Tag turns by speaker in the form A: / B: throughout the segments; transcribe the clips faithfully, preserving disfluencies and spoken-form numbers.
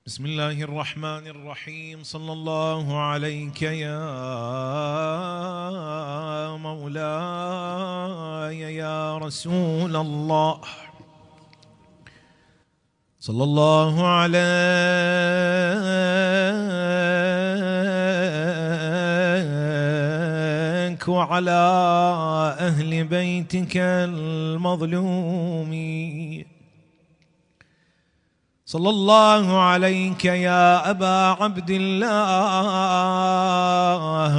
A: بسم الله الرحمن الرحيم. صلى الله عليك يا مولاي يا رسول الله، صلى الله عليك وعلى أهل بيتك المظلومين. صلى الله عليك يا أبا عبد الله،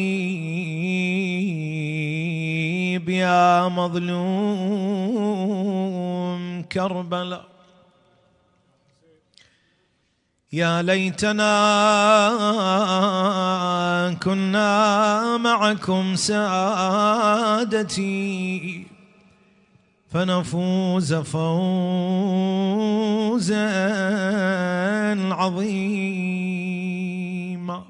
A: غريب يا مظلوم كربلاء. يا ليتنا كنا معكم سادتي فنفوز فوزا عظيما.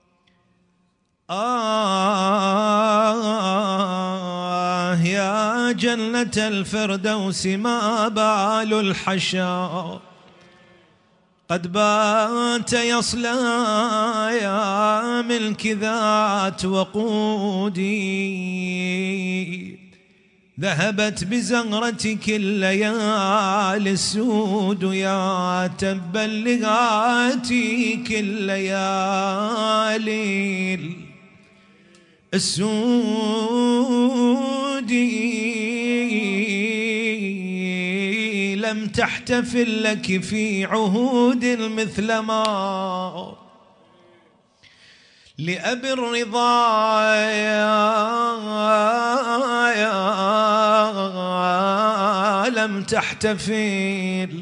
A: آه يا جنة الفردوس، ما بال الحشا قد بات يصلى يا ملك ذات وقودي. ذهبت بزهرتك الليالي السود، يا تبا لغاتك الليالي السود. لم تحتفل لك في عهود مثل ما لأبي الرضا لم تحتفل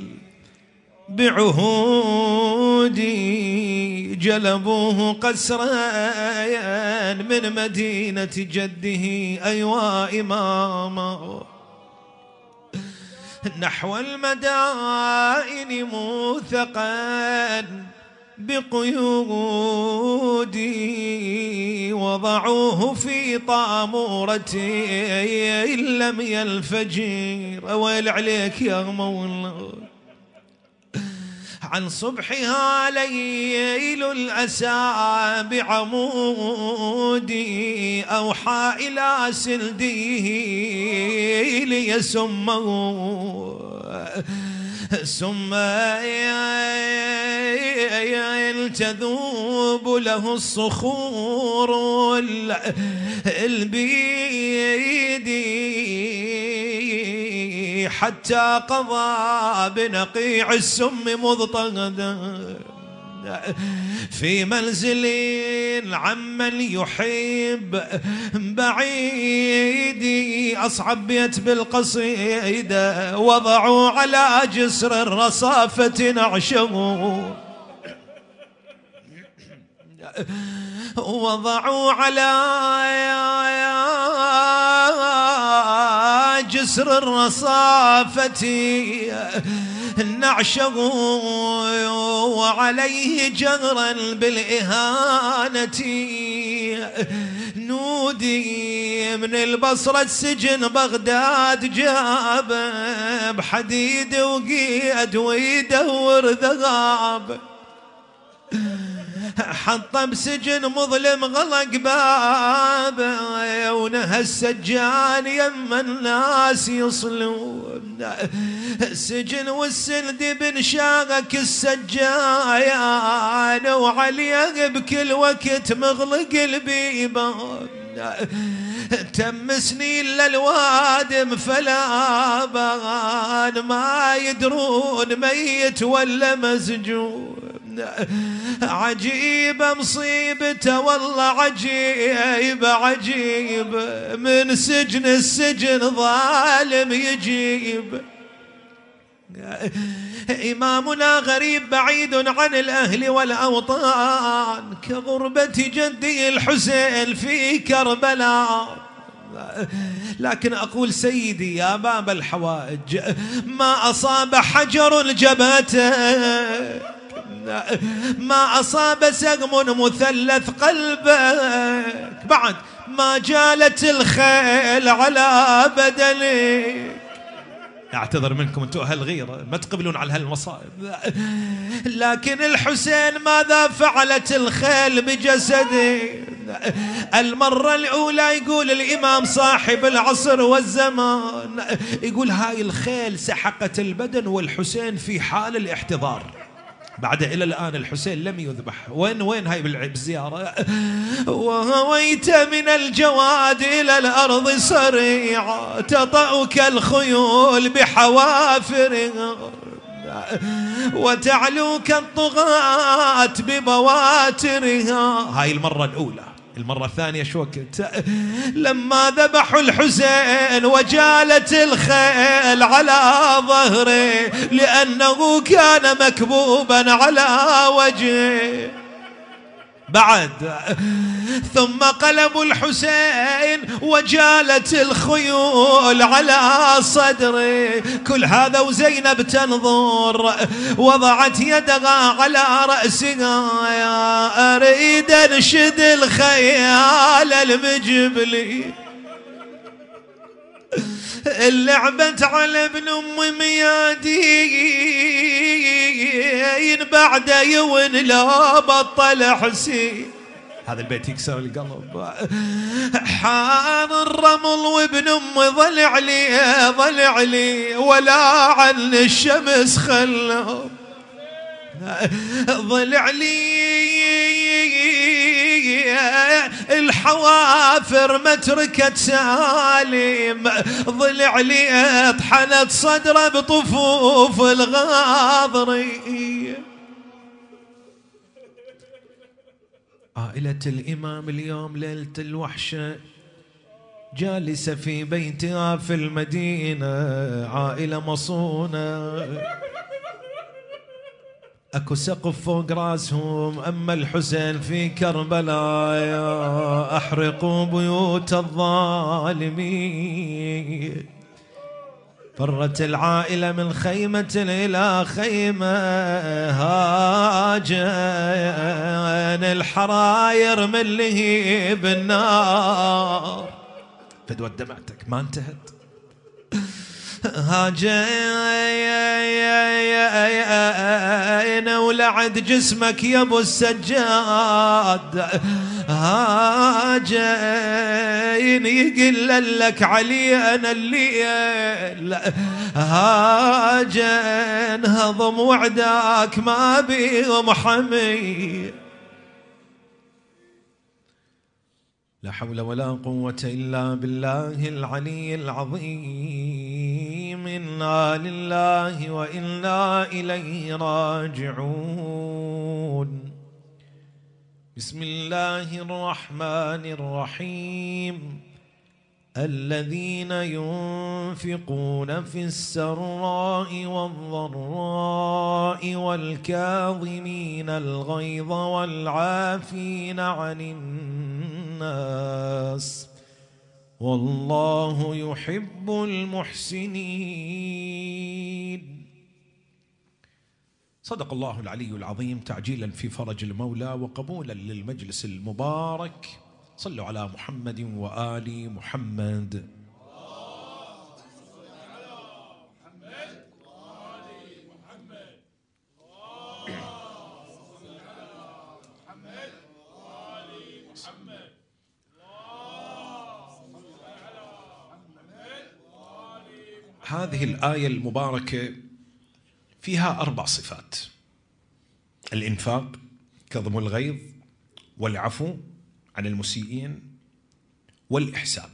A: بعهودي. جلبوه قسرا من مدينة جده، أيوا إماما، نحو المدائن موثقا بقيودي. وضعوه في طامورة لم يلفجر. ويل عليك يا مولا، عن صبحها ليل الأسى بعمودي. أوحى إلى سلديه ليسمه ثم تذوب له الصخور البيد، حتى قضى بنقيع السم مضطهدا في منزل عمن يحب بعيدي. أصعب بيت بالقصيدة، وضعوا على جسر الرصافة نعشه، وضعوا على جسر الرصافة نعشه، وعليه جهرا بالإهانة نودي. من البصرة السجن بغداد جاب بحديد وقيد ويدور ذهب، حط بسجن مظلم غلق باب، ونهى السجان يم الناس يصلون. السجن والسند بنشاقك السجايان، وعليه بكل وقت مغلق البيبان. تم سنين للوادم فلا بان، ما يدرون ميت ولا مسجون. عجيبة مصيبته والله، عجيبة عجيبة، من سجن السجن ظالم يجيب. إمامنا غريب بعيد عن الأهل والأوطان، كغربة جدي الحسين في كربلاء. لكن أقول سيدي يا باب الحوائج، ما أصاب حجر جبهته، ما أصاب سقم مثلث قلبك، بعد ما جالت الخيل على بدنك. اعتذر منكم انتم اهل غيره ما تقبلون على هالمصائب. لكن الحسين ماذا فعلت الخيل بجسده؟ المرة الأولى يقول الإمام صاحب العصر والزمان، يقول هاي الخيل سحقت البدن والحسين في حال الاحتضار. بعد إلى الآن الحسين لم يذبح. وين وين هاي بالزيارة؟ وهويت من الجواد إلى الأرض سريعا تطأك الخيول بحوافرها وتعلوك الطغاة ببواترها. هاي المرة الأولى. المرة الثانية شو وقت؟ لما ذبحوا الحسين وجالت الخيل على ظهره لأنه كان مكبوبا على وجهه. بعد ثم قلبوا الحسين وجالت الخيول على صدره. كل هذا وزينب تنظر، وضعت يدها على رأسها. يا أريد أنشد الخيال المجبلي اللعبت على ابن أم ميادين بعد يون لا بطل حسين. هذا البيت يكسر القلب. حان الرمل وابن أم ضلع لي ضلع لي ولا عن الشمس خلهم ضلع لي الحوافر ما تركت سالم. ضلع لي طحنت صدره بطفوف الغاضري. عائلة الإمام اليوم ليلة الوحشة جالسة في بيتها في المدينة، عائلة مصونة اكو سقف فوق راسهم. اما الحسين في كربلاء يا احرقوا بيوت الظالمين. فرت العائلة من خيمة إلى خيمة هاجن الحراير من لهيب النار. فدوى دمعتك ما انتهت. هاجين ولعد جسمك يا ابو السجاد. هاجين يقل لك علي انا الليل. هاجين هضم وعداك ما بيهم حمي. لا حول ولا قوة إلا بالله العلي العظيم. إنا لله وإنا إليه راجعون. بسم الله الرحمن الرحيم. الذين ينفقون في السراء والضراء والكاظمين الغيظ والعافين عن الناس والله يحب المحسنين. صدق الله العلي العظيم. تعجيلا في فرج المولى وقبولا للمجلس المبارك، صلوا على محمد وآل محمد. هذه الآية المباركة فيها أربع صفات: الإنفاق، كظم الغيظ، والعفو عن المسيئين، والإحسان.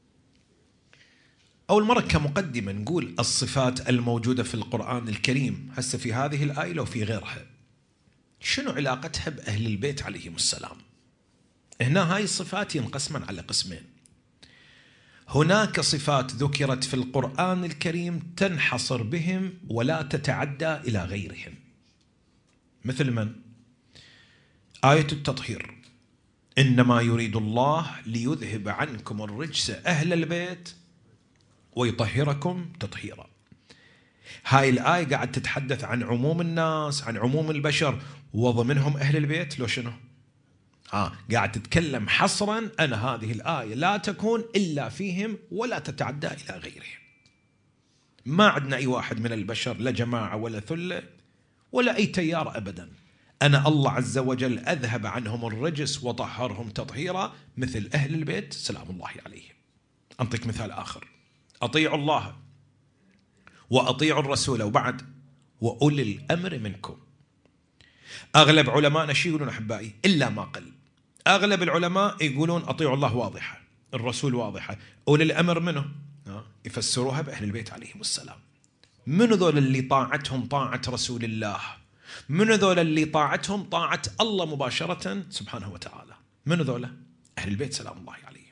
A: أول مرة كمقدمة نقول الصفات الموجودة في القرآن الكريم هسه في هذه الآية لو في غيرها شنو علاقتها بأهل البيت عليهم السلام. هنا هاي الصفات ينقسمن على قسمين. هناك صفات ذكرت في القرآن الكريم تنحصر بهم ولا تتعدى إلى غيرهم، مثل من؟ آية التطهير: إنما يريد الله ليذهب عنكم الرجس أهل البيت ويطهركم تطهيرا. هاي الآية قاعد تتحدث عن عموم الناس، عن عموم البشر، وضمنهم أهل البيت. لو شنو؟ آه قاعد تتكلم حصرا أن هذه الآية لا تكون إلا فيهم ولا تتعدى إلى غيرهم. ما عندنا أي واحد من البشر لا جماعة ولا ثلة ولا أي تيار أبدا. أنا الله عز وجل أذهب عنهم الرجس وطهرهم تطهيرا مثل أهل البيت سلام الله عليهم. أنطيك مثال آخر، أطيعوا الله وأطيعوا الرسول وبعد وأولي الأمر منكم. أغلب علماءنا شو يقولون أحبائي؟ إلا ما قل، أغلب العلماء يقولون أطيعوا الله واضحة، الرسول واضحة، أولي الأمر منه يفسروها بأهل البيت عليهم السلام. من ذول اللي طاعتهم طاعة رسول الله؟ من ذول اللي طاعتهم طاعة الله مباشرة سبحانه وتعالى؟ من ذول؟ أهل البيت سلام الله عليهم.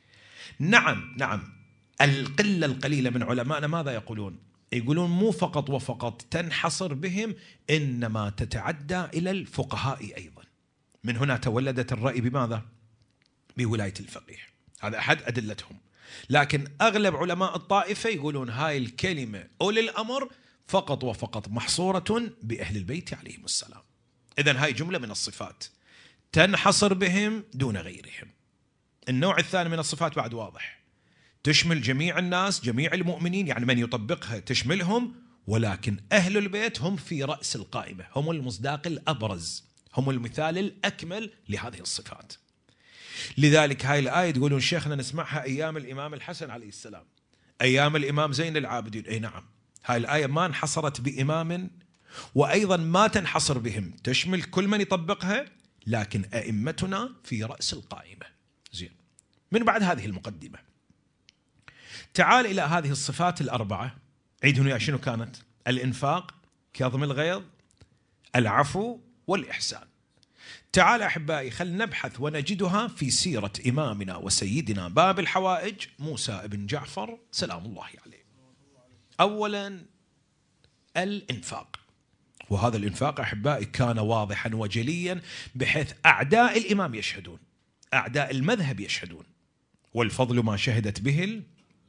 A: نعم نعم، القلة القليلة من علمائنا ماذا يقولون؟ يقولون مو فقط وفقط تنحصر بهم، إنما تتعدى إلى الفقهاء أيضا. من هنا تولدت الرأي بماذا؟ بولاية الفقيه، هذا أحد أدلتهم. لكن أغلب علماء الطائفة يقولون هاي الكلمة أولي الأمر فقط وفقط محصورة بأهل البيت عليهم السلام. إذن هاي جملة من الصفات تنحصر بهم دون غيرهم. النوع الثاني من الصفات بعد واضح، تشمل جميع الناس، جميع المؤمنين، يعني من يطبقها تشملهم، ولكن أهل البيت هم في رأس القائمة، هم المصداق الأبرز، هم المثال الأكمل لهذه الصفات. لذلك هاي الآية تقولون شيخنا نسمعها أيام الإمام الحسن عليه السلام، أيام الإمام زين العابدين. أي نعم، هاي الآية ما انحصرت بإمام، وأيضا ما تنحصر بهم، تشمل كل من يطبقها، لكن أئمتنا في رأس القائمة. زين، من بعد هذه المقدمة تعال إلى هذه الصفات الأربعة. عيدهم يا شنو كانت؟ الإنفاق، كظم الغيظ، العفو، والإحسان. تعال أحبائي خل نبحث ونجدها في سيرة إمامنا وسيدنا باب الحوائج موسى بن جعفر سلام الله عليه. أولا الإنفاق، وهذا الإنفاق أحبائي كان واضحا وجليا بحيث أعداء الإمام يشهدون، أعداء المذهب يشهدون، والفضل ما شهدت به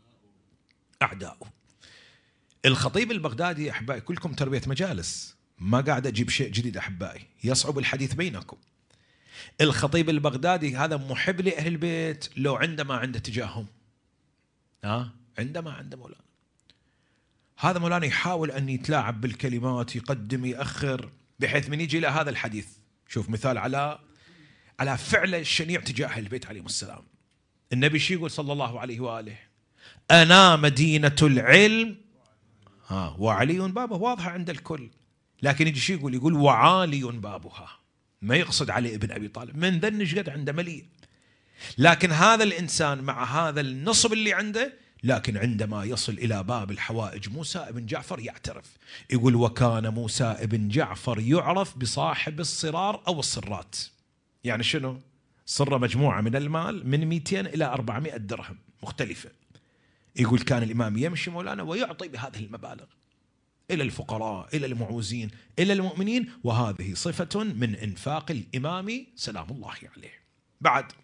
A: أعداؤه. الخطيب البغدادي أحبائي كلكم تربية مجالس، ما قاعد أجيب شيء جديد أحبائي، يصعب الحديث بينكم. الخطيب البغدادي هذا محب لأهل البيت لو عندما عنده تجاههم، ها عندما عنده مولانا، هذا مولانا يحاول أن يتلاعب بالكلمات، يقدم يأخر، بحيث من يجي إلى هذا الحديث. شوف مثال على على فعل الشنيع تجاه أهل البيت عليهم السلام. النبي شي يقول صلى الله عليه وآله؟ أنا مدينة العلم ها وعلي بابه، واضحة عند الكل. لكن يجي شي يقول؟ يقول وعالي بابها، ما يقصد علي ابن أبي طالب، من ذنش قد عنده مليء. لكن هذا الإنسان مع هذا النصب اللي عنده، لكن عندما يصل إلى باب الحوائج موسى بن جعفر يعترف، يقول وكان موسى بن جعفر يعرف بصاحب الصرار أو الصرات. يعني شنو؟ صرة مجموعة من المال من مئتين إلى أربعمائة درهم مختلفة. يقول كان الإمام يمشي مولانا ويعطي بهذه المبالغ إلى الفقراء، إلى المعوزين، إلى المؤمنين، وهذه صفة من إنفاق الإمام سلام الله عليه. بعد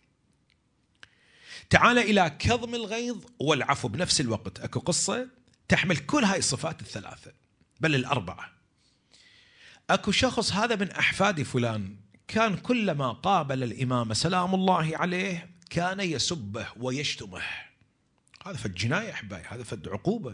A: تعال إلى كظم الغيظ والعفو بنفس الوقت. أكو قصة تحمل كل هاي الصفات الثلاثة بل الأربعة. أكو شخص هذا من أحفاد فلان كان كلما قابل الإمام سلام الله عليه كان يسبه ويشتمه. هذا فد جناية أحبائي، هذا فد عقوبة.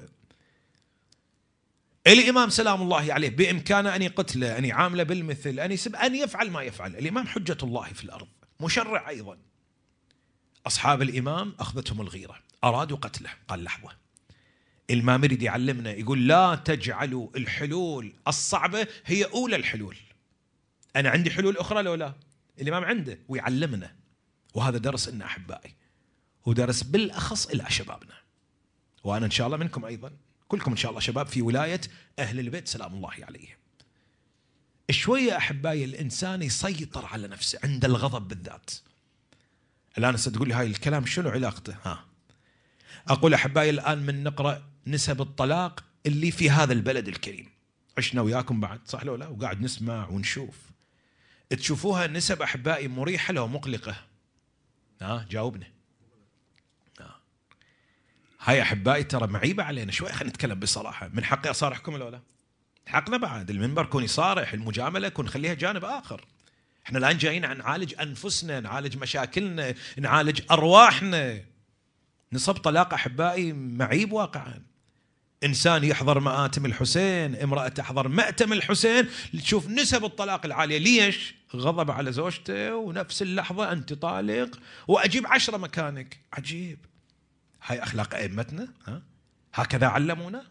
A: الإمام سلام الله عليه بإمكانه أن يقتله، أن يعامله بالمثل، أن يسب، أن يفعل ما يفعل. الإمام حجة الله في الأرض، مشرع أيضا. أصحاب الإمام أخذتهم الغيرة، أرادوا قتله. قال لحظة، الإمام يريد يعلمنا، يقول لا تجعلوا الحلول الصعبة هي أولى الحلول. أنا عندي حلول أخرى لو لا؟ الإمام عنده ويعلمنا، وهذا درس إن أحبائي، ودرس بالأخص إلى شبابنا، وأنا إن شاء الله منكم أيضا، كلكم إن شاء الله شباب في ولاية أهل البيت سلام الله عليهم. شوية أحبائي الإنسان يسيطر على نفسه عند الغضب بالذات. الآن ستقول لي هاي الكلام شنو علاقته؟ ها أقول أحبائي الآن من نقرأ نسب الطلاق اللي في هذا البلد الكريم، عشنا وياكم بعد صح لو لا، وقاعد نسمع ونشوف، تشوفوها نسب أحبائي مريحة لو مقلقة؟ ها جاوبنا. ها هاي أحبائي ترى معيبة علينا شوي، خلينا نتكلم بصراحة. من حقي أصارحكم لو لا؟ حقنا بعد المنبر كون يصارح، المجاملة كون نخليها جانب آخر. احنا الآن جايين نعالج أنفسنا، نعالج مشاكلنا، نعالج أرواحنا. نصب طلاق أحبائي معيب واقعا. إنسان يحضر مآتم الحسين، امرأة تحضر مأتم الحسين، تشوف نسب الطلاق العالية. ليش؟ غضب على زوجته ونفس اللحظة أنت طالق وأجيب عشرة مكانك. عجيب. هاي أخلاق أئمتنا؟ ها؟ هكذا علمونا؟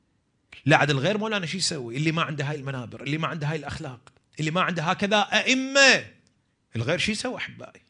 A: لا عاد الغير مولانا شو يسوي؟ اللي ما عنده هاي المنابر، اللي ما عنده هاي الأخلاق، اللي ما عنده هكذا أئمة، الغير شو يسوي أحبائي؟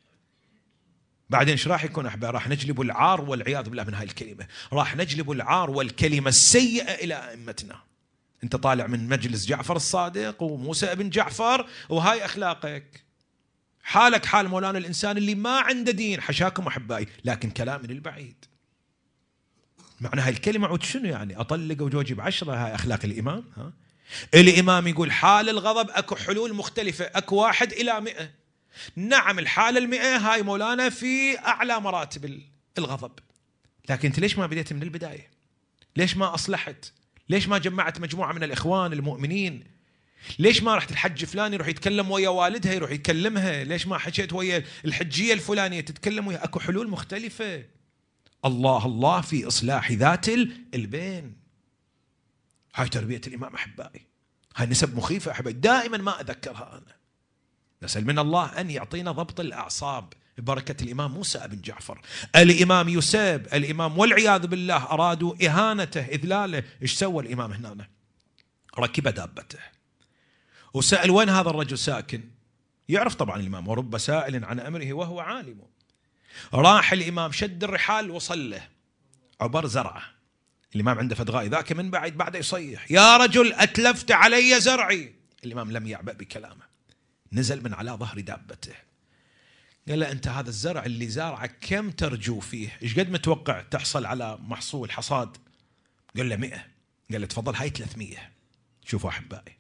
A: بعدين ايش راح يكون أحبائي؟ راح نجلب العار والعياذ بالله من هاي الكلمة، راح نجلب العار والكلمة السيئة إلى أئمتنا. أنت طالع من مجلس جعفر الصادق وموسى ابن جعفر وهاي أخلاقك، حالك حال مولانا الإنسان اللي ما عنده دين. حشاكم أحبائي، لكن كلام من البعيد. معنى هاي الكلمة عود شنو يعني؟ أطلق وجوجي بعشرة؟ هاي أخلاق الإمام؟ ها؟ الإمام يقول حال الغضب أكو حلول مختلفة، أكو واحد إلى مئة. نعم الحالة المئة هاي مولانا في أعلى مراتب الغضب، لكن أنت ليش ما بديت من البداية؟ ليش ما أصلحت؟ ليش ما جمعت مجموعة من الإخوان المؤمنين؟ ليش ما رحت الحج فلان يروح يتكلم ويا والدها يروح يكلمها؟ ليش ما حكيت ويا الحجية الفلانية تتكلم ويا؟ أكو حلول مختلفة. الله الله في إصلاح ذات البين. هاي تربية الإمام أحبائي، هاي نسب مخيفة أحبائي، دائما ما أذكرها أنا. نسأل من الله أن يعطينا ضبط الأعصاب ببركة الإمام موسى بن جعفر. الإمام يساب، الإمام والعياذ بالله أرادوا إهانته إذلاله. إيش سوى الإمام هنا؟ ركب دابته وسأل وين هذا الرجل ساكن. يعرف طبعا الإمام، ورب سائل عن أمره وهو عالم. راح الإمام شد الرحال وصل له عبر زرعه. الإمام عنده فدغاء ذاك من بعد بعد يصيح يا رجل أتلفت علي زرعي. الإمام لم يعبأ بكلامه، نزل من على ظهر دابته قال له أنت هذا الزرع اللي زارعك كم ترجو فيه؟ إيش قد متوقع تحصل على محصول حصاد؟ قال له مئة. قال له تفضل هاي ثلاثمية. شوفوا أحبائي،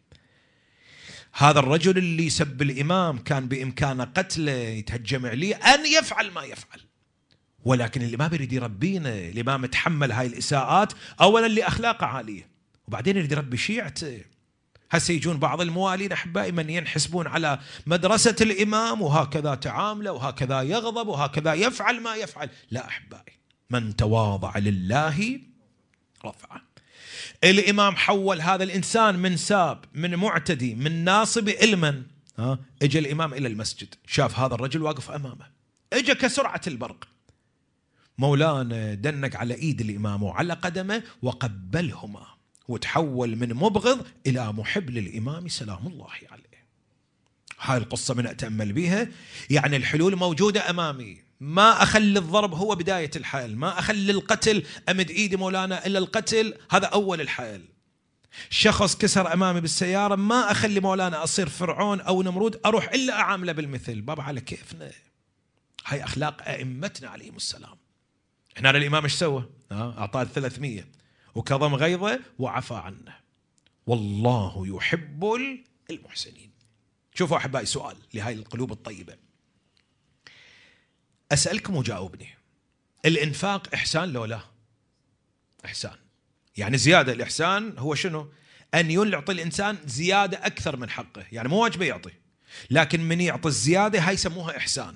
A: هذا الرجل اللي سب الإمام كان بإمكانه قتله، يتهجم عليه، أن يفعل ما يفعل، ولكن الإمام يريد يربينا. الإمام تحمل هاي الإساءات أولا لأخلاقه عالية، وبعدين يريد يربي شيعته. هسه يجون بعض الموالين أحبائي من ينحسبون على مدرسة الإمام وهكذا تعامله وهكذا يغضب وهكذا يفعل ما يفعل. لا أحبائي، من تواضع لله رفعه. الإمام حول هذا الإنسان من ساب، من معتدي، من ناصب، إلمن. ها اجى الإمام إلى المسجد، شاف هذا الرجل واقف أمامه، اجى كسرعة البرق. مولانا دنق على إيد الإمام وعلى قدمه وقبلهما، وتحول من مبغض إلى محب للإمام سلام الله عليه. هاي القصة من أتأمل بها، يعني الحلول موجودة أمامي. ما أخلي الضرب هو بداية الحل، ما أخلي القتل أمد إيدي مولانا إلا القتل، هذا أول الحل. شخص كسر أمامي بالسيارة، ما أخلي مولانا أصير فرعون أو نمرود أروح إلا أعامله بالمثل. بابا على كيفنا. هاي أخلاق أئمتنا عليهم السلام. هنا الإمام إيش سوى؟ أعطاه ثلاثمية وكظم غيظه وعفى عنه. والله يحب المحسنين. شوفوا أحبائي، سؤال لهاي القلوب الطيبة، أسألكم وجاوبني. الإنفاق إحسان لو لا؟ إحسان. يعني زيادة. الإحسان هو شنو؟ أن يعطي الإنسان زيادة أكثر من حقه، يعني مو واجب يعطي، لكن من يعطي الزيادة هاي يسموها إحسان.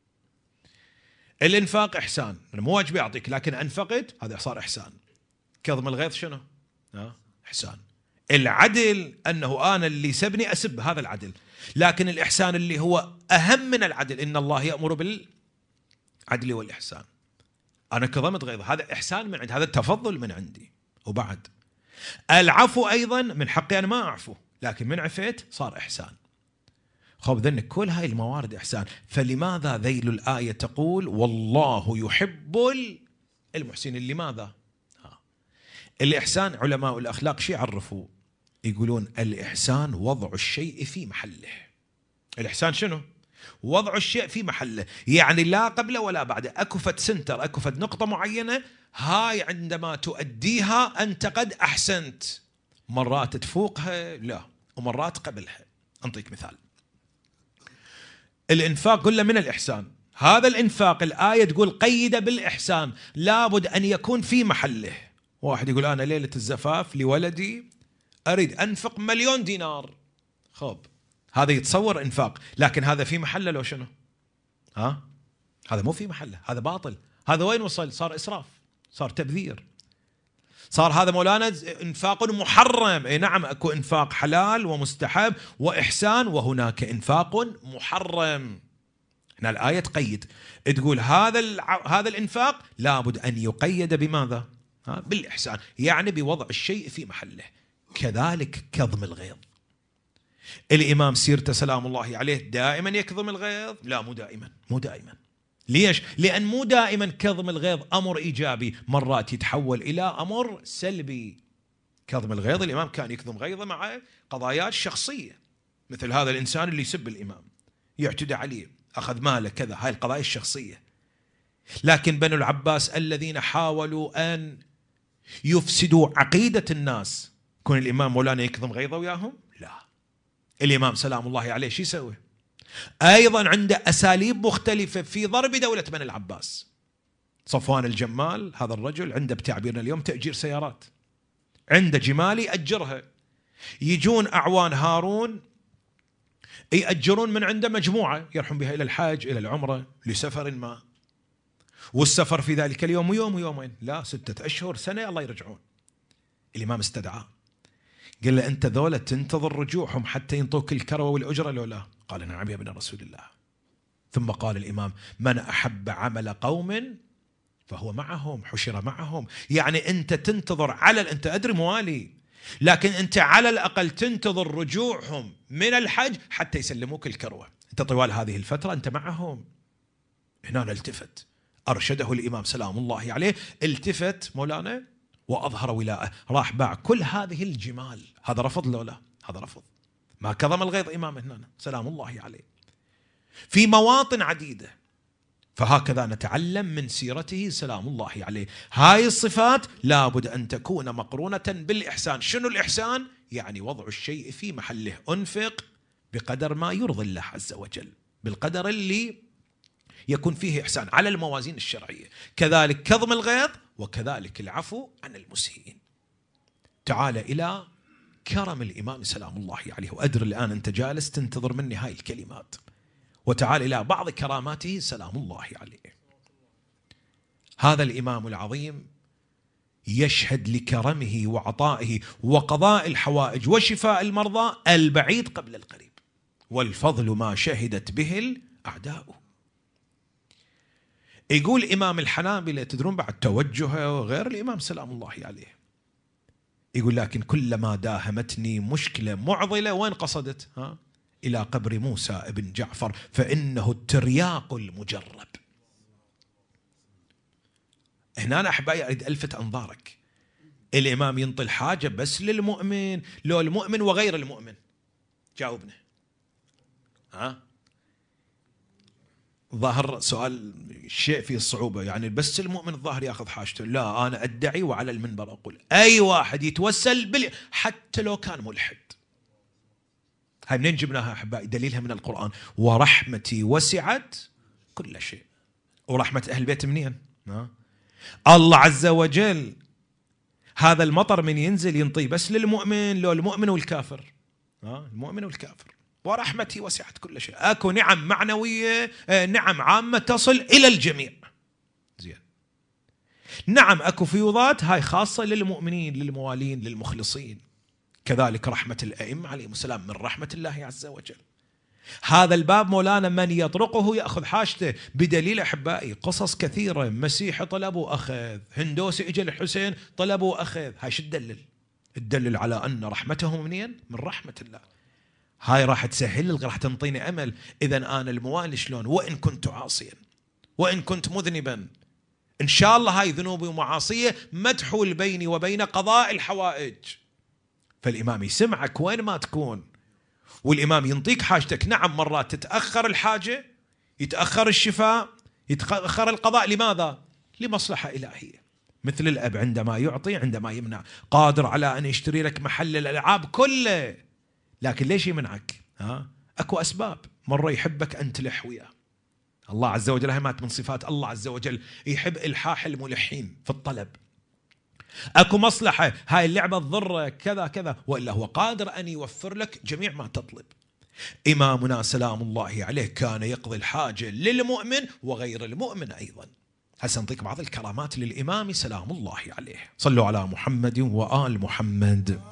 A: الإنفاق إحسان، مو واجب يعطيك لكن أنفقت، هذا صار إحسان. كظم الغيظ شنو؟ ها؟ إحسان. العدل أنه أنا اللي سبني أسب، هذا العدل. لكن الإحسان اللي هو أهم من العدل، إن الله يأمر بالعدل والإحسان. أنا كظمت غيظ، هذا إحسان من عندي، هذا التفضل من عندي. وبعد العفو أيضا من حقي أنا ما أعفو، لكن من عفيت صار إحسان. خب ذنك كل هاي الموارد إحسان. فلماذا ذيل الآية تقول والله يحب المحسنين؟ لماذا؟ الإحسان علماء الأخلاق شي يعرفوا؟ يقولون الإحسان وضع الشيء في محله. الإحسان شنو؟ وضع الشيء في محله، يعني لا قبل ولا بعد. أكفت سنتر، أكفت نقطة معينة، هاي عندما تؤديها أنت قد أحسنت. مرات تفوقها لا، ومرات قبلها. أنطيك مثال، الإنفاق قلنا من الإحسان. هذا الإنفاق الآية تقول قيد بالإحسان، لابد أن يكون في محله. واحد يقول أنا ليلة الزفاف لولدي أريد أنفق مليون دينار. خب هذا يتصور إنفاق، لكن هذا في محله لو شنو؟ ها؟ هذا مو في محله، هذا باطل. هذا وين وصل؟ صار إسراف، صار تبذير. صار هذا مولانا انفاق محرم. اي نعم، اكو انفاق حلال ومستحب وإحسان، وهناك انفاق محرم. هنا الآية تقيد، تقول هذا هذا الانفاق لابد أن يقيد بماذا؟ بالإحسان، يعني بوضع الشيء في محله. كذلك كظم الغيظ. الإمام سيرته سلام الله عليه دائما يكظم الغيظ؟ لا، مو دائما، مو دائما. ليش؟ لأن مو دائما كظم الغيظ أمر إيجابي، مرات يتحول إلى أمر سلبي. كظم الغيظ، الإمام كان يكظم غيظه مع قضايات شخصية، مثل هذا الإنسان اللي يسب الإمام، يعتدى عليه، أخذ ماله كذا، هاي القضايا الشخصية. لكن بنو العباس الذين حاولوا أن يفسدوا عقيدة الناس، كون الإمام مولانا يكظم غيظه وياهم؟ لا. الإمام سلام الله عليه شو يسوي؟ أيضا عنده أساليب مختلفة في ضرب دولة بني العباس. صفوان الجمال هذا الرجل عنده بتعبيرنا اليوم تأجير سيارات، عنده جمال يأجرها، يجون أعوان هارون يأجرون من عنده مجموعة يرحون بها إلى الحج، إلى العمرة، لسفر ما، والسفر في ذلك اليوم ويوم ويومين، لا ستة أشهر سنة الله يرجعون. الإمام استدعاه، قال له أنت ذولا تنتظر رجوعهم حتى ينطوك الكروة والأجرة لو لا؟ قال نعم يا ابن رسول الله. ثم قال الإمام من أحب عمل قوم فهو معهم، حشر معهم. يعني أنت تنتظر على، أنت أدري موالي، لكن أنت على الأقل تنتظر رجوعهم من الحج حتى يسلموك الكروة، أنت طوال هذه الفترة أنت معهم. هنا التفت، أرشده الإمام سلام الله عليه، التفت مولانا وأظهر ولاءه، راح باع كل هذه الجمال. هذا رفض لو لا؟ هذا رفض، ما كظم الغيظ إمام هنا سلام الله عليه في مواطن عديدة. فهكذا نتعلم من سيرته سلام الله عليه. هاي الصفات لابد أن تكون مقرونة بالإحسان. شنو الإحسان؟ يعني وضع الشيء في محله، أنفق بقدر ما يرضي الله عز وجل، بالقدر اللي يكون فيه إحسان على الموازين الشرعية. كذلك كظم الغيظ، وكذلك العفو عن المسيئين. تعال إلى كرم الإمام سلام الله عليه، وأدري الآن أنت جالس تنتظر مني هاي الكلمات، وتعال إلى بعض كراماته سلام الله عليه. هذا الإمام العظيم يشهد لكرمه وعطائه وقضاء الحوائج وشفاء المرضى البعيد قبل القريب، والفضل ما شهدت به الأعداء. يقول إمام الحنابلة، تدرون بعد توجهه وغير الإمام سلام الله عليه، يقول لكن كلما داهمتني مشكلة معضلة وين قصدت؟ ها؟ إلى قبر موسى ابن جعفر، فإنه الترياق المجرب. هنا أنا أحبائي أريد ألفت أنظارك، الإمام ينطي الحاجة بس للمؤمن لو المؤمن وغير المؤمن؟ جاوبنا. ها؟ ظاهر سؤال شيء فيه الصعوبة، يعني بس المؤمن الظاهر يأخذ حاجته. لا، أنا أدعي وعلى المنبر أقول أي واحد يتوسل بال... حتى لو كان ملحد. هاي منين جبناها أحبائي؟ دليلها من القرآن، ورحمتي وسعت كل شيء. ورحمة أهل البيت منين؟ ها؟ الله عز وجل هذا المطر من ينزل ينطي بس للمؤمن لو المؤمن والكافر؟ ها؟ المؤمن والكافر. ورحمتي وسعت كل شيء. أكو نعم معنوية، نعم عامة تصل إلى الجميع. زين. نعم أكو فيوضات هاي خاصة للمؤمنين للموالين للمخلصين. كذلك رحمة الأئمة عليهم السلام من رحمة الله عز وجل. هذا الباب مولانا من يطرقه يأخذ حاجته، بدليل أحبائي قصص كثيرة. مسيح طلبوا أخذ، هندوسي إجا الحسين طلبوا أخذ. هاي شو تدلل؟ تدلل على أن رحمتهم منين؟ من رحمة الله. هاي راح تسهل لك، راح تنطيني أمل. إذا أنا الموالي شلون وإن كنت عاصيا وإن كنت مذنبا، إن شاء الله هاي ذنوبي ومعاصية مدحول بيني وبين قضاء الحوائج. فالإمام يسمعك وين ما تكون، والإمام ينطيك حاجتك. نعم مرات تتأخر الحاجة، يتأخر الشفاء، يتأخر القضاء. لماذا؟ لمصلحة إلهية. مثل الأب عندما يعطي عندما يمنع، قادر على أن يشتري لك محل الألعاب كله، لكن ليش يمنعك؟ ها؟ أكو أسباب. مرة يحبك أن تلح وياه. الله عز وجل هي مات من صفات الله عز وجل، يحب إلحاح الملحين في الطلب. أكو مصلحة، هاي اللعبة تضرك كذا كذا، وإلا هو قادر أن يوفر لك جميع ما تطلب. إمامنا سلام الله عليه كان يقضي الحاجة للمؤمن وغير المؤمن أيضا. هسه نعطيك بعض الكرامات للإمام سلام الله عليه. صلوا على محمد وآل محمد.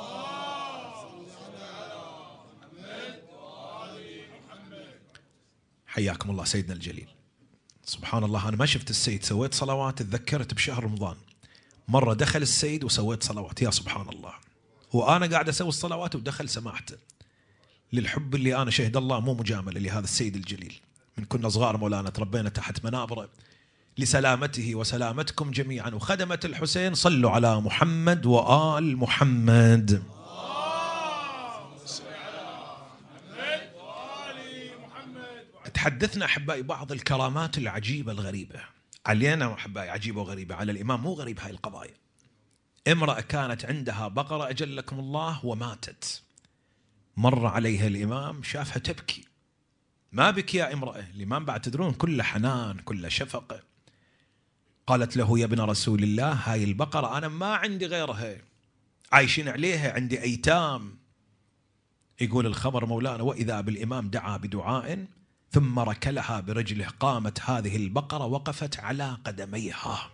A: حياكم الله سيدنا الجليل. سبحان الله، أنا ما شفت السيد سويت صلوات، تذكرت بشهر رمضان مرة دخل السيد وسويت صلوات، يا سبحان الله، وأنا قاعد أسوي الصلوات ودخل سماحته، للحب اللي أنا شهد الله مو مجاملة لهذا السيد الجليل، من كنا صغار مولانا تربينا تحت منابره، لسلامته وسلامتكم جميعا وخدمة الحسين. صلوا على محمد وآل محمد. تحدثنا أحبائي بعض الكرامات العجيبة الغريبة علينا أحبائي، عجيبة وغريبة على الإمام، مو غريب هاي القضايا. امرأة كانت عندها بقرة أجلكم الله وماتت، مر عليها الإمام شافها تبكي، ما بك يا امرأة؟ الإمام بعد تدرون كل حنان كل شفقة. قالت له يا ابن رسول الله هاي البقرة أنا ما عندي غيرها، عايشين عليها، عندي أيتام. يقول الخبر مولانا وإذا بالإمام دعا بدعاء ثم ركلها برجله، قامت هذه البقرة وقفت على قدميها.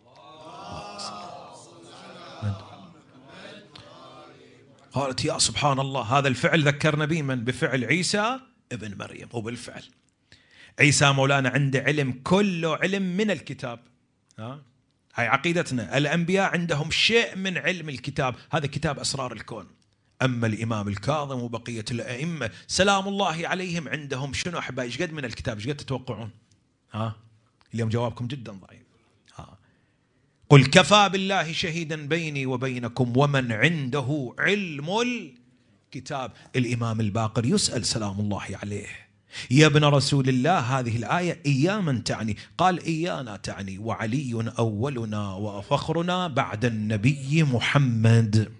A: قالت يا سبحان الله، هذا الفعل ذكرنا به من؟ بفعل عيسى ابن مريم. وبالفعل عيسى مولانا عنده علم، كله علم من الكتاب. ها؟ هاي عقيدتنا، الأنبياء عندهم شيء من علم الكتاب، هذا كتاب أسرار الكون. أما الإمام الكاظم وبقية الأئمة سلام الله عليهم عندهم شنو أحبائي؟ ايش قد من الكتاب؟ ايش قد تتوقعون؟ ها؟ اليوم جوابكم جدا ضعيف. ها؟ قل كفى بالله شهيدا بيني وبينكم ومن عنده علم الكتاب. الإمام الباقر يسأل سلام الله عليه يا ابن رسول الله هذه الآية إيا من تعني؟ قال إيانا تعني، وعلي أولنا وفخرنا بعد النبي محمد.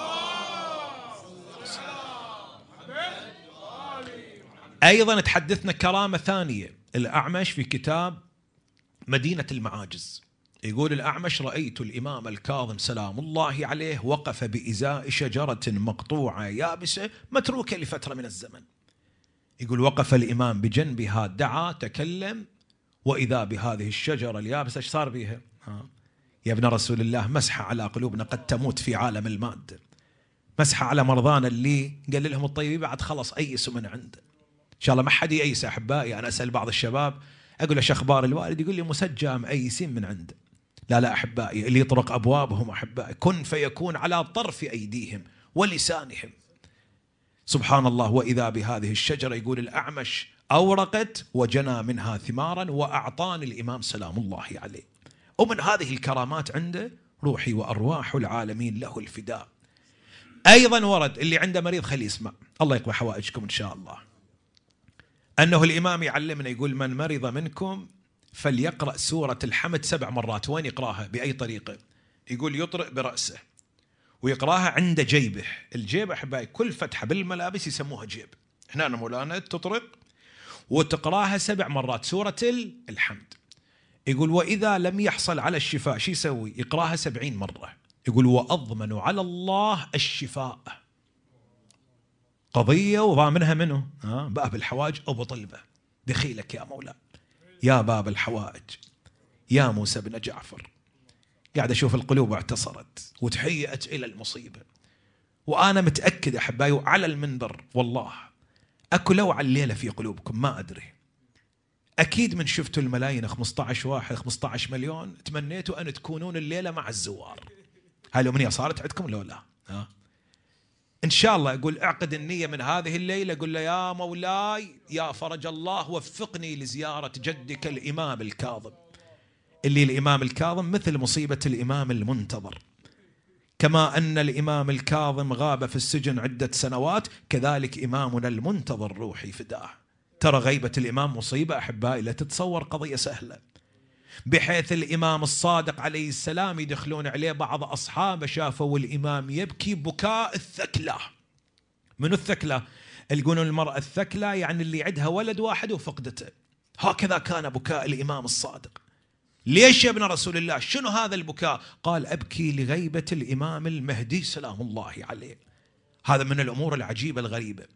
A: أيضا تحدثنا كرامة ثانية الأعمش في كتاب مدينة المعاجز. يقول الأعمش رأيت الإمام الكاظم سلام الله عليه وقف بإزاء شجرة مقطوعة يابسة متروكة لفترة من الزمن. يقول وقف الإمام بجنبها، دعا تكلم، وإذا بهذه الشجرة اليابسة ايش صار بيها؟ ها؟ يا ابن رسول الله مسحة على قلوبنا قد تموت في عالم المادة، مسحة على مرضانا اللي قال لهم الطيب بعد خلص أيسوا من عنده. إن شاء الله ما حد يأيس أحبائي. أنا أسأل بعض الشباب أقول له شو أخبار الوالد؟ يقول لي مسجى مأيسين من عنده. لا لا أحبائي، اللي يطرق أبوابهم أحبائي كن فيكون على طرف أيديهم ولسانهم. سبحان الله، وإذا بهذه الشجرة يقول الأعمش أورقت وجنى منها ثمارا وأعطاني الإمام سلام الله عليه. ومن هذه الكرامات عنده روحي وأرواح العالمين له الفداء. أيضا ورد اللي عنده مريض خليه يسمع، الله يقضي حوائجكم إن شاء الله، أنه الإمام يعلمنا يقول من مرض منكم فليقرأ سورة الحمد سبع مرات. وين يقرأها؟ بأي طريقة؟ يقول يطرق برأسه ويقراها عند جيبه. الجيب أحبائي كل فتحة بالملابس يسموها جيب. هنا أنا مولانا تطرق وتقراها سبع مرات سورة الحمد. يقول وإذا لم يحصل على الشفاء شو يسوي؟ يقراها سبعين مرة. يقول وأضمن على الله الشفاء. قضية وضامنها منه ها؟ باب الحوائج أبو طلبة، دخيلك يا مولا يا باب الحوائج يا موسى بن جعفر. قاعد أشوف القلوب اعتصرت وتهيأت إلى المصيبة. وأنا متأكد أحبائي وعلى المنبر والله أكو لوعة الليلة في قلوبكم ما أدري. أكيد من شفتوا الملايين خمسة عشر واحد خمسة عشر مليون تمنيتوا أن تكونون الليلة مع الزوار. هاي الأمنية صارت عندكم لو لا؟ ها؟ إن شاء الله أقول اعقد النية من هذه الليلة، قل له يا مولاي يا فرج الله وفقني لزيارة جدك الإمام الكاظم، اللي الإمام الكاظم مثل مصيبة الإمام المنتظر. كما أن الإمام الكاظم غاب في السجن عدة سنوات، كذلك إمامنا المنتظر روحي فداه. ترى غيبة الإمام مصيبة أحبائي، لا تتصور قضية سهلة، بحيث الإمام الصادق عليه السلام يدخلون عليه بعض أصحابه شافوا الإمام يبكي بكاء الثكلى. من الثكلى؟ يقولون المرأة الثكلى يعني اللي عندها ولد واحد وفقدته. هكذا كان بكاء الإمام الصادق. ليش يا ابن رسول الله؟ شنو هذا البكاء؟ قال أبكي لغيبة الإمام المهدي سلام الله عليه. هذا من الأمور العجيبة الغريبة.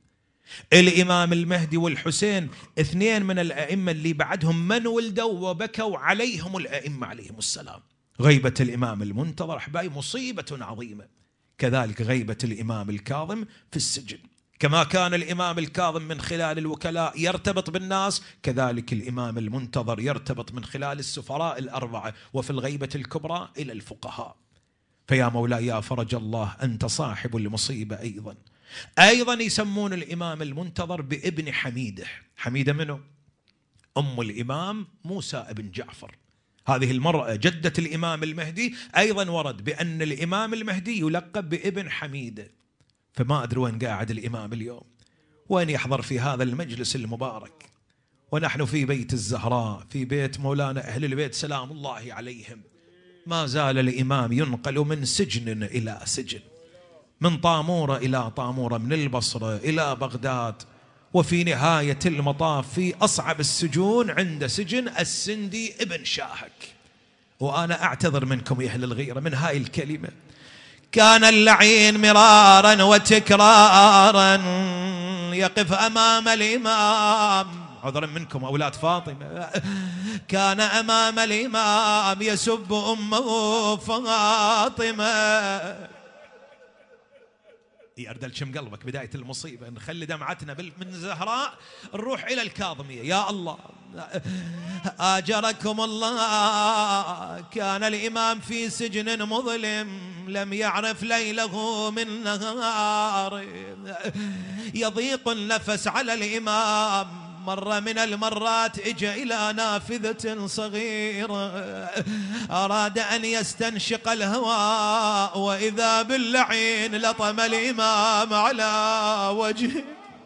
A: الإمام المهدي والحسين اثنين من الأئمة اللي بعدهم من ولدوا وبكوا عليهم الأئمة عليهم السلام. غيبة الإمام المنتظر أحبائي مصيبة عظيمة، كذلك غيبة الإمام الكاظم في السجن. كما كان الإمام الكاظم من خلال الوكلاء يرتبط بالناس، كذلك الإمام المنتظر يرتبط من خلال السفراء الأربعة، وفي الغيبة الكبرى إلى الفقهاء. فيا مولاي يا فرج الله أنت صاحب المصيبة. أيضا أيضا يسمون الإمام المنتظر بابن حميده. حميدة منه؟ أم الإمام موسى بن جعفر. هذه المرأة جدة الإمام المهدي أيضا ورد بأن الإمام المهدي يلقب بابن حميدة. فما أدري وين قاعد الإمام اليوم، وين يحضر في هذا المجلس المبارك، ونحن في بيت الزهراء، في بيت مولانا أهل البيت سلام الله عليهم. ما زال الإمام ينقل من سجن إلى سجن، من طامورة إلى طامورة، من البصرة إلى بغداد، وفي نهاية المطاف في أصعب السجون عند سجن السندي ابن شاهك. وأنا أعتذر منكم يا أهل الغيرة من هاي الكلمة. كان اللعين مرارا وتكرارا يقف أمام الإمام، عذرا منكم أولاد فاطمة، كان أمام الإمام يسب أمه فاطمة. يردل شم قلبك بداية المصيبة، نخلي دمعتنا من زهراء نروح إلى الكاظمية. يا الله آجركم الله. كان الإمام في سجن مظلم لم يعرف ليله من نهار، يضيق النفس على الإمام. مرة من المرات اجى إلى نافذة صغيرة أراد أن يستنشق الهواء، وإذا باللعين لطم الإمام على وجهه.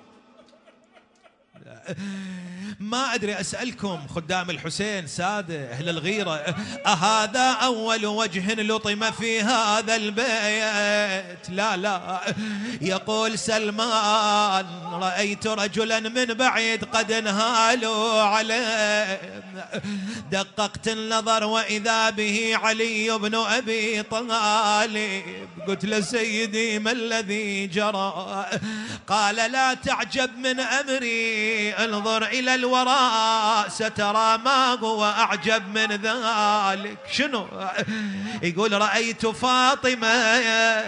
A: ما أدري أسألكم خدام الحسين سادة أهل الغيرة، أهذا أول وجه لطم في هذا البيت؟ لا لا. يقول سلمان رأيت رجلا من بعيد قد انهالوا عليه، دققت النظر وإذا به علي بن أبي طالب. قلت له سيدي ما الذي جرى؟ قال لا تعجب من أمري، انظر إلى الوراء سترى ما هو أعجب من ذلك. شنو؟ يقول رأيت فاطمة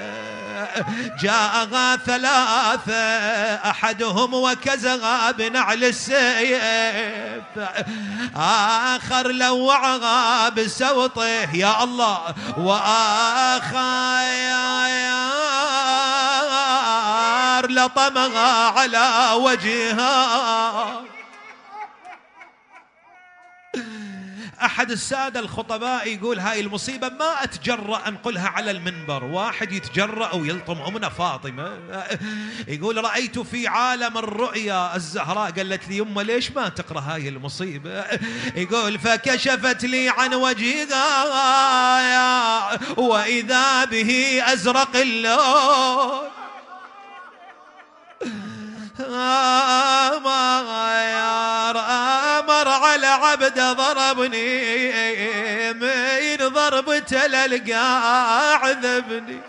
A: جاءها ثلاثة أحدهم وكزها بنعل السيف، آخر لوعها بسوطه يا الله، وآخر لطمها على وجهها. أحد السادة الخطباء يقول هاي المصيبة ما أتجرأ أنقلها على المنبر، واحد يتجرأ ويلطم أمنا فاطمة. يقول رأيت في عالم الرؤيا الزهراء قالت لي يمه ليش ما تقرأ هاي المصيبة؟ يقول فكشفت لي عن وجهها وإذا به أزرق اللون، أمر على عبد ضربني من ضربته للقاع عذبني،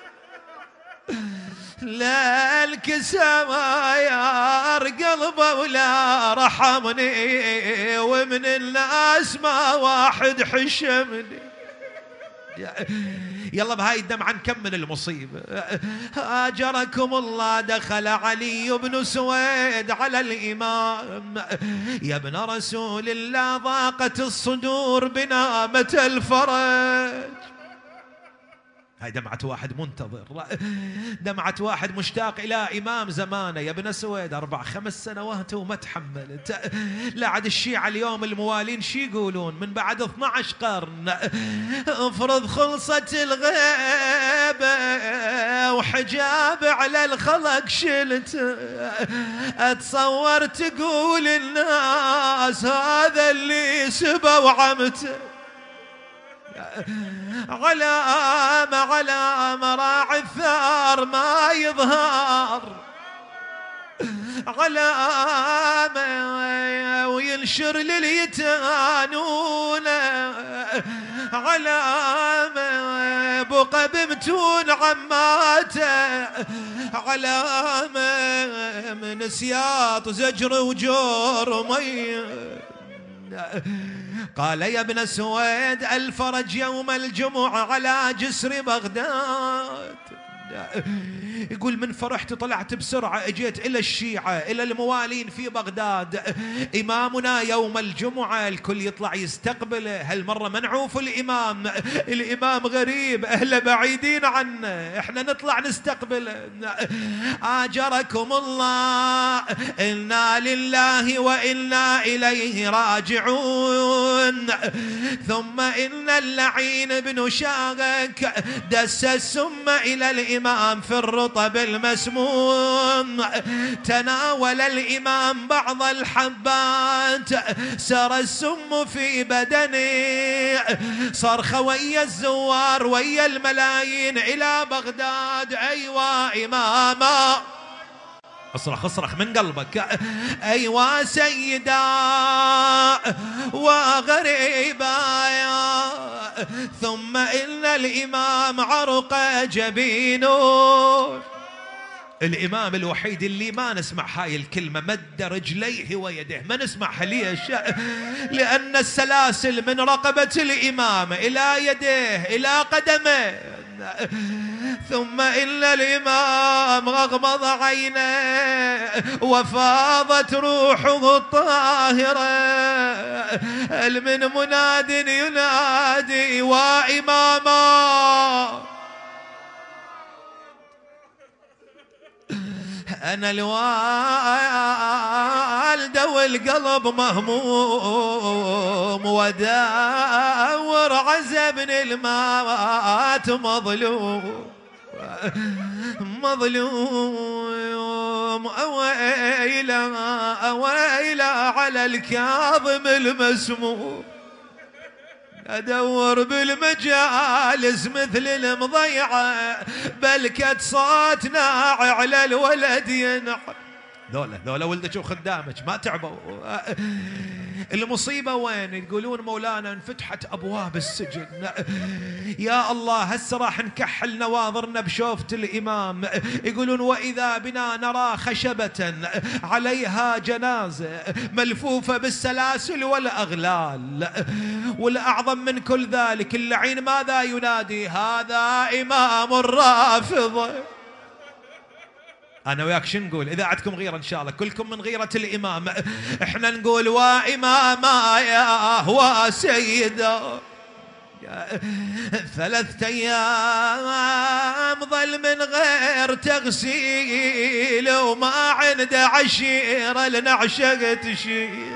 A: لا الكسماير قلبه ولا رحمني، ومن الناس ما واحد حشمني. يلا بهاي الدمعة نكمل المصيبة. آجركم الله. دخل علي بن سويد على الإمام، يا ابن رسول الله ضاقت الصدور بنامة الفرج. هاي دمعة واحد منتظر، دمعة واحد مشتاق إلى إمام زمانه. يا ابن سويد أربع خمس سنوات وما تحملت. لا عاد الشيعة اليوم الموالين شي يقولون من بعد اثني عشر قرن افرض خلصت الغيبة وحجاب على الخلق شلت، اتصور تقول الناس هذا اللي سبى وعمته. علام علام راعي الثار ما يظهر، علام وينشر لليتانون علامة بقى بمتون عماته، علامة من سياط زجر وجرمي. قال يا ابن سويد الفرج يوم الجمعة على جسر بغداد. يقول من فرحت طلعت بسرعة اجيت إلى الشيعة إلى الموالين في بغداد. إمامنا يوم الجمعة الكل يطلع يستقبله، هالمرة منعوف الإمام، الإمام غريب أهله بعيدين عنه، إحنا نطلع نستقبله. آجركم الله، إنا لله وإنا إليه راجعون. ثم إن اللعين بن شاغك دس السم إلى الإمام في الرطب المسموم. تناول الإمام بعض الحبات سر السم في بدنه، صرخ ويا الزوار ويا الملايين إلى بغداد. أيوا إماما، اصرخ اصرخ من قلبك، أيوا سيدا وغريبا. ثم إن الإمام عرق جبينه. الإمام الوحيد اللي ما نسمع هاي الكلمة مد رجليه ويديه، ما نسمعها. ليش؟ لأن السلاسل من رقبة الإمام إلى يديه إلى قدمه. ثم إن الإمام أغمض عينه وفاضت روحه الطاهرة. هل من مناد ينادي وإماما؟ أنا الوالدة والقلب مهموم، وداور عزبن المات مظلوم مظلوم. أويلا أويلا على الكاظم المسموم، أدور بالمجالس مثل المضيعة، بلكت صوت ناعي على الولد ينحى. ذولا ذولا ولدك وخدامك ما تعبوا. المصيبة وين؟ يقولون مولانا انفتحت أبواب السجن. يا الله هسه راح نكحل نواظرنا بشوفة الإمام. يقولون وإذا بنا نرى خشبة عليها جنازة ملفوفة بالسلاسل والأغلال. والأعظم من كل ذلك اللعين ماذا ينادي؟ هذا إمام الرافضة. أنا وياك شو نقول؟ إذا عندكم غيرة إن شاء الله كلكم من غيرة الإمام، إحنا نقول وإماما يا هو سيدا. ثلاثة أيام ظل من غير تغسيل وما عنده عشيرة لنعشقت شيء.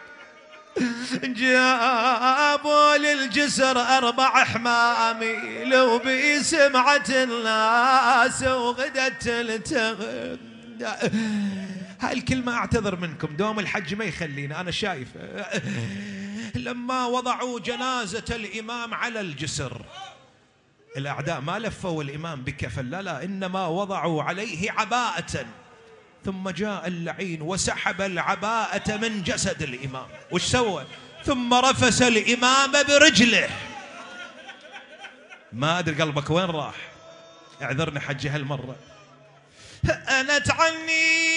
A: جابوا للجسر أربع حمامي لو بسمعة الناس وغدت تلتغد. هاي الكلمة أعتذر منكم، دوم الحج ما يخلينا، أنا شايف. لما وضعوا جنازة الإمام على الجسر الأعداء ما لفوا الإمام بكفن، لا لا، إنما وضعوا عليه عباءة. ثم جاء اللعين وسحب العباءة من جسد الإمام. وش سوى؟ ثم رفس الإمام برجله. ما أدري قلبك وين راح، اعذرني حجي هالمرة. أنا تعني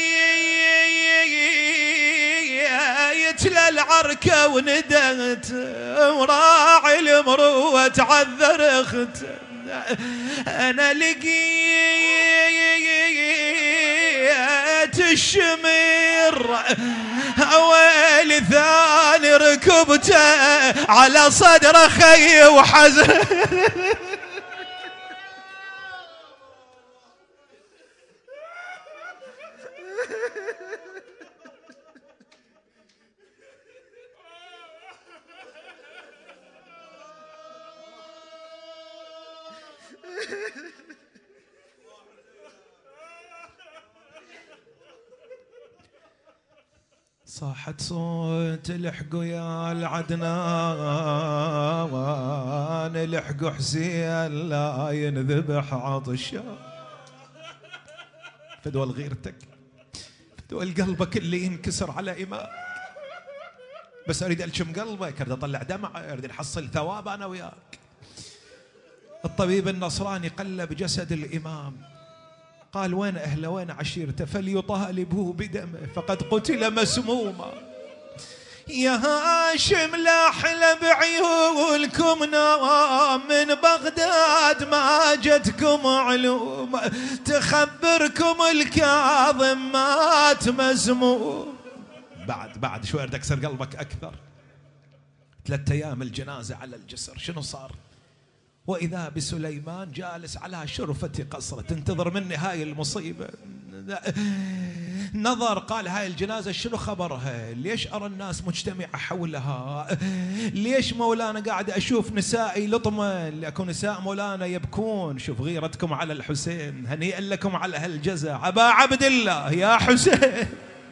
A: يتلى العركة وندهت وراعي المروة تعذر اخت. أنا لقيت الشمر أول ثاني ركبته على صدر خي وحزن. صاحت صوت الحقوا يا العدنان، الحقوا حسين لا ينذبح عطشان. فدول غيرتك، فدول قلبك اللي ينكسر على إمام. بس أريد ألشم قلبك، أريد أطلع دمعة، أريد نحصل ثواب أنا وياك. الطبيب النصراني قلب جسد الإمام، قال وين أهله وين عشيرته، فليطالبوه بدمه فقد قتل مسموما. يا هاشم لا حل بعيونكم نوام، من بغداد ما جتكم علوم، تخبركم الكاظم مات مسموم. بعد بعد شوي أريد أكسر قلبك أكثر. ثلاثة أيام الجنازة على الجسر، شنو صار؟ وإذا بسليمان جالس على شرفة قصره، تنتظر مني هاي المصيبة. نظر قال هاي الجنازة شنو خبرها؟ ليش أرى الناس مجتمعة حولها؟ ليش مولانا قاعد أشوف نسائي لطمة؟ لأكون نساء مولانا يبكون. شوف غيرتكم على الحسين، هنيئا لكم على هالجزاء. أبا عبد الله يا حسين.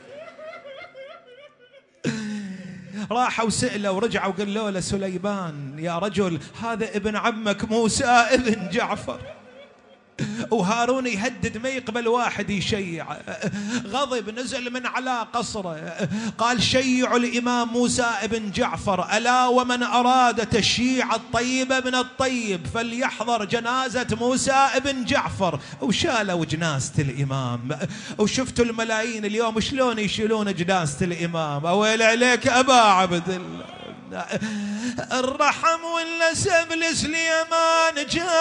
A: راحوا سئلوا ورجعوا قالوا له سليمان يا رجل هذا ابن عمك موسى ابن جعفر، وهارون يهدد ما يقبل واحد يشيع. غضب نزل من على قصره قال شيعوا الإمام موسى ابن جعفر، ألا ومن أراد تشييع الطيب من الطيب فليحضر جنازة موسى ابن جعفر. وشالوا جنازة الإمام، وشفتوا الملايين اليوم شلون يشيلون جنازة الإمام. أويل عليك أبا عبد الله. الرحم والنسب لسليمان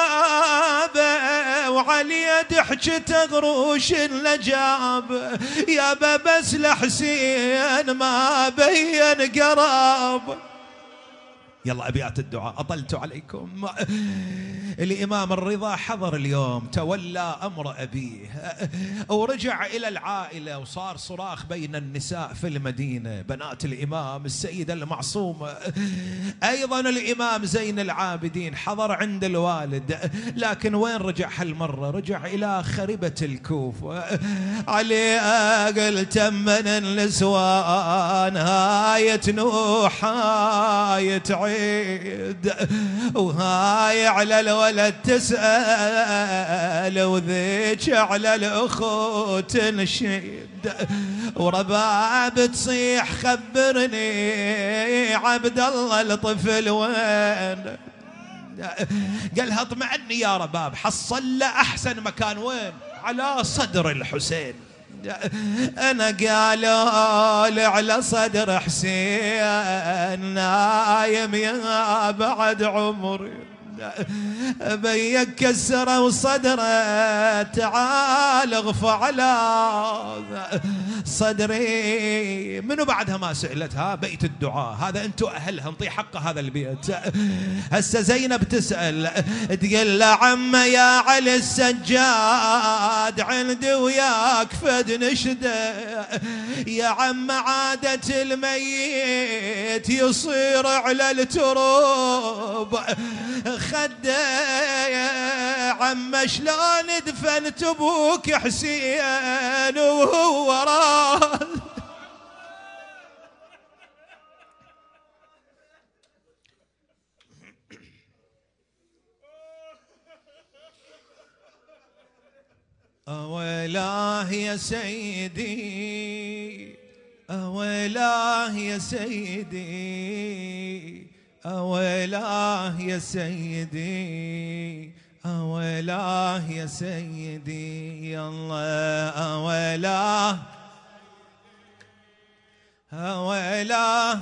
A: جابه، وعلي ضحكته غروش لجاب. يا بس لحسين ما بين قراب. يلا أبيات الدعاء أطلت عليكم. الإمام الرضا حضر اليوم، تولى أمر أبيه ورجع إلى العائلة، وصار صراخ بين النساء في المدينة. بنات الإمام السيدة المعصومة، أيضا الإمام زين العابدين حضر عند الوالد. لكن وين رجع هالمرة؟ رجع إلى خربة الكوفة. علي قلت من النسوان هاية نوح هاية عيد، وهاي على الولد تسأل، وذيك على الأخو تنشد، ورباب تصيح خبرني عبد الله الطفل وين. قالها اطمعني يا رباب، حصل له أحسن مكان وين؟ على صدر الحسين. أنا قالوا على صدر حسين نايم يا بعد عمري، بيك كسره وصدره تعال اغفى على صدري. منو بعدها ما سئلتها؟ بيت الدعاء هذا انتو اهلها، انطي حق هذا البيت. هسه زينب تسأل تقول له عم يا علي السجاد عندي وياك فد نشده، يا عم عادة الميت يصير على التراب خده، يا عم شلون دفنت ابوك حسين وهو وراه. أولاه يا سيدي أولاه يا سيدي أولاه يا سيدي أولاه يا سيدي يلا أولاه أولاه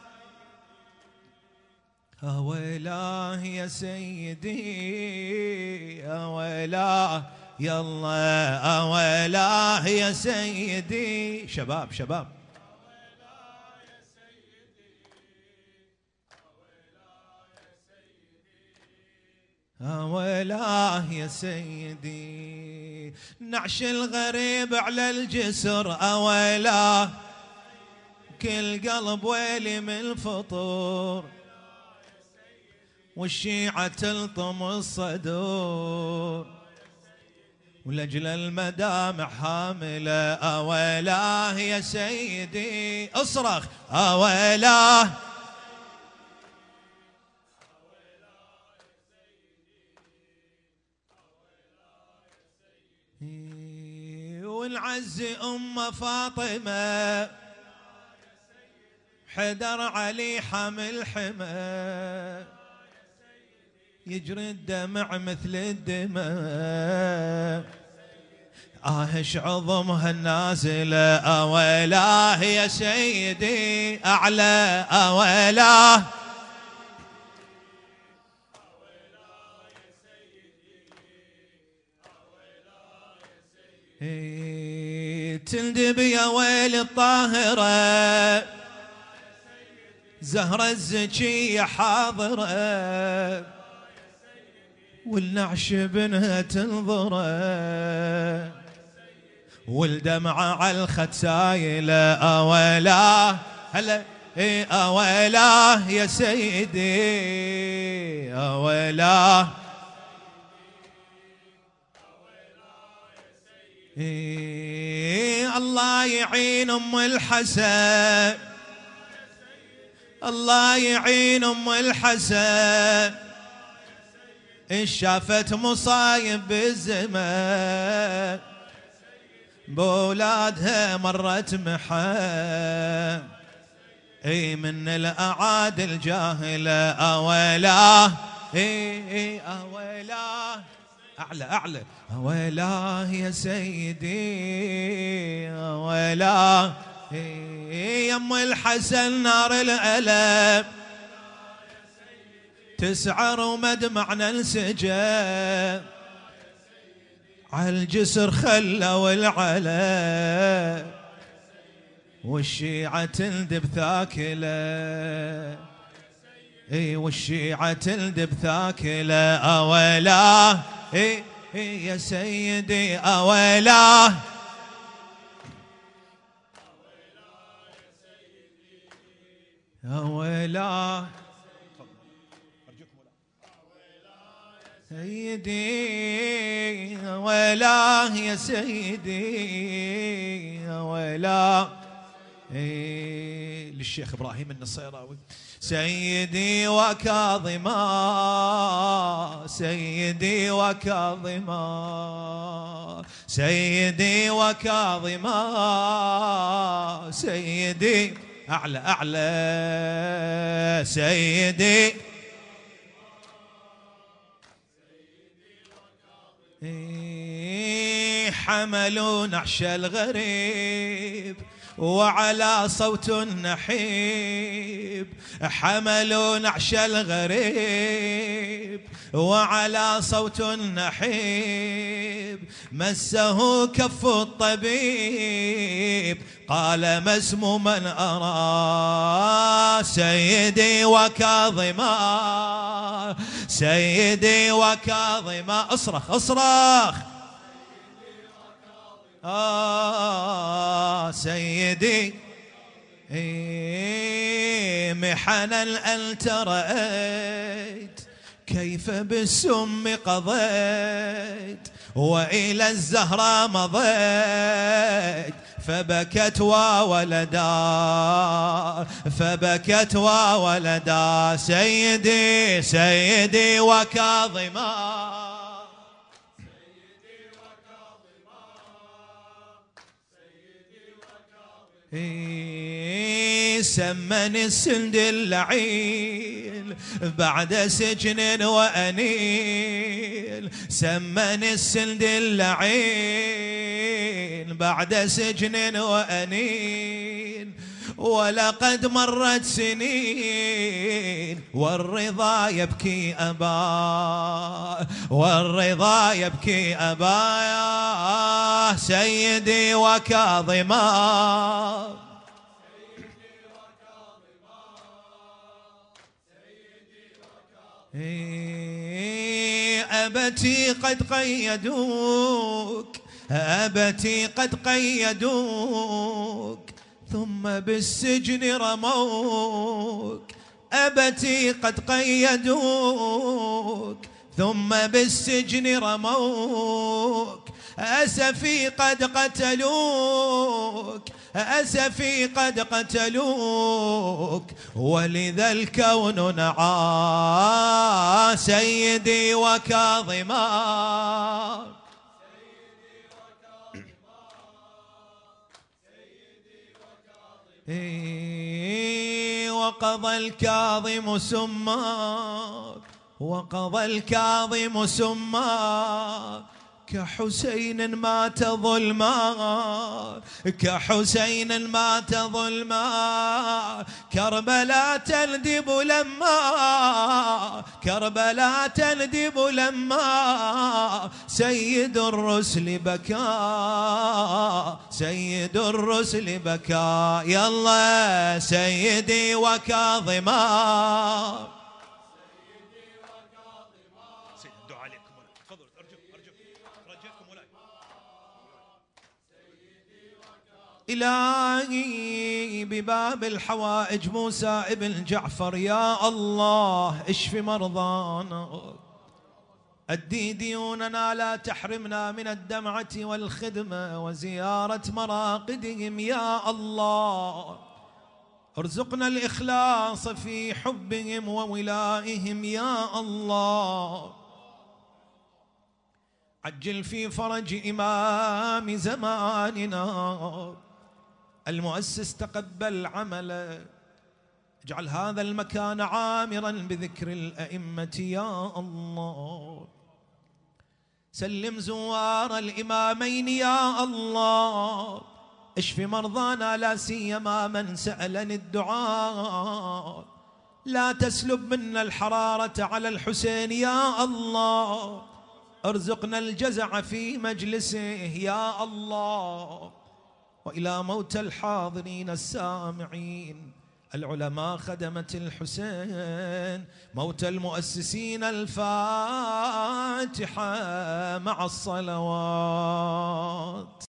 A: أولاه يا سيدي أولاه يلا أولاه يا سيدي. شباب شباب أولاه يا سيدي، نعش الغريب على الجسر أولاه، كل قلب ويلي من الفطور، والشيعة تلطم الصدور، ولجل المدامع حاملة أولاه يا سيدي. اصرخ أولاه ونعزي أم فاطمة حدر علي حامل حمى يجري الدمع مثل الدماء آهش عظمها النازلة أولاه يا سيدي أعلى أولاه تندب يا ويل الطاهرة زهرة الزكية حاضرة والنعش بنها تنظره والدمعة على الخد سايلة أولاه هلا اي أولاه يا سيدي أولاه إيه الله يعين أم الحسن الله يعين أم الحسن شافت مصايب بالزمان بولادها مرت محن اي من الاعادي الجاهله أولاه اي أولاه اعلى اعلى أولاه يا سيدي أولاه يا ام الحسن نار الألم تسعر ومدمعنا انسجام عالجسر خلوا العلا والشيعة تندب ثاكلة اي والشيعة تندب ثاكلة أولاه اي اي يا سيدي أولاه أولاه سيدي أولاه يا سيدي أولاه إيه للشيخ إبراهيم النصيراوي سيدي وكاظما سيدي وكاظما سيدي وكاظما سيدي أعلى أعلى سيدي حملوا نعش الغريب وعلى صوت النحيب حملوا نعش الغريب وعلى صوت النحيب مسه كف الطبيب قال مسموما أرى سيدي وكاظما سيدي وكاظما اصرخ اصرخ آه سيدي إيه محنا أنت رأيت كيف بالسم قضيت وإلى الزهراء مضيت فبكت وولدا فبكت وولدا سيدي سيدي وكاظما إيه سمني السند اللعين بعد سجن وأنيل سمني السند اللعين بعد سجن وأنيل ولقد مرت سنين والرضا يبكي أبا والرضا يبكي أبا يا سيدي وكاظما أبتي قد قيدوك أبتي قد قيدوك ثم بالسجن رموك أبتي قد قيدوك ثم بالسجن رموك أسفي قد قتلوك أسفي قد قتلوك ولذا الكون نعى سيدي وكاظما وقضى الكاظم سماك وقضى الكاظم سماك كحسين مات ظلما كحسين مات ظلما كربلاء تندب لما كربلاء تندب لما سيد الرسل بكى سيد الرسل بكى يلا سيدي وكاظما إلهي بباب الحوائج موسى ابن جعفر يا الله اشف مرضانا أدي ديوننا لا تحرمنا من الدمعة والخدمة وزيارة مراقدهم يا الله ارزقنا الإخلاص في حبهم وولائهم يا الله عجل في فرج إمام زماننا المؤسس تقبل عمله اجعل هذا المكان عامرا بذكر الأئمة يا الله سلم زوار الإمامين يا الله اشف مرضانا لا سيما من سألني الدعاء لا تسلب منا الحرارة على الحسين يا الله ارزقنا الجزع في مجلسه يا الله وإلى موتى الحاضرين السامعين العلماء خدمة الحسين موتى المؤسسين الفاتحة مع الصلوات.